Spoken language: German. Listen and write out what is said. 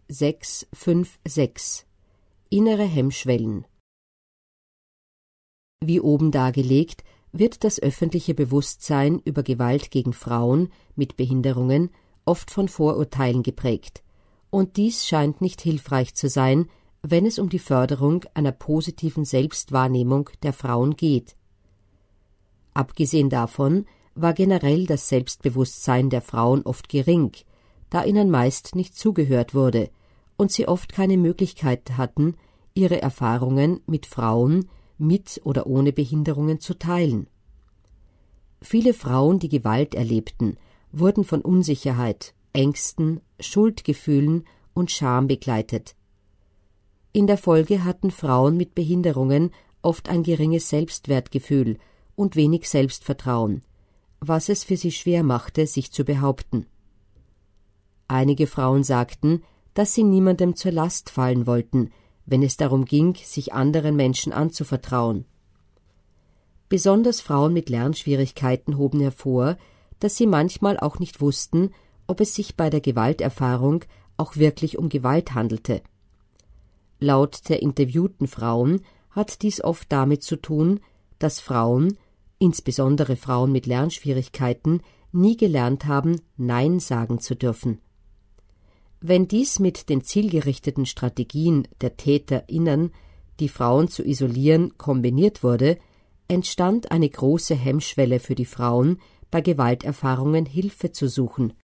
656 Innere Hemmschwellen. Wie oben dargelegt, wird das öffentliche Bewusstsein über Gewalt gegen Frauen mit Behinderungen oft von Vorurteilen geprägt, und dies scheint nicht hilfreich zu sein, wenn es um die Förderung einer positiven Selbstwahrnehmung der Frauen geht. Abgesehen davon war generell das Selbstbewusstsein der Frauen oft gering, da ihnen meist nicht zugehört wurde und sie oft keine Möglichkeit hatten, ihre Erfahrungen mit Frauen mit oder ohne Behinderungen zu teilen. Viele Frauen, die Gewalt erlebten, wurden von Unsicherheit, Ängsten, Schuldgefühlen und Scham begleitet. In der Folge hatten Frauen mit Behinderungen oft ein geringes Selbstwertgefühl und wenig Selbstvertrauen, was es für sie schwer machte, sich zu behaupten. Einige Frauen sagten, dass sie niemandem zur Last fallen wollten, wenn es darum ging, sich anderen Menschen anzuvertrauen. Besonders Frauen mit Lernschwierigkeiten hoben hervor, dass sie manchmal auch nicht wussten, ob es sich bei der Gewalterfahrung auch wirklich um Gewalt handelte. Laut der interviewten Frauen hat dies oft damit zu tun, dass Frauen, insbesondere Frauen mit Lernschwierigkeiten, nie gelernt haben, Nein sagen zu dürfen. Wenn dies mit den zielgerichteten Strategien der TäterInnen, die Frauen zu isolieren, kombiniert wurde, entstand eine große Hemmschwelle für die Frauen, bei Gewalterfahrungen Hilfe zu suchen.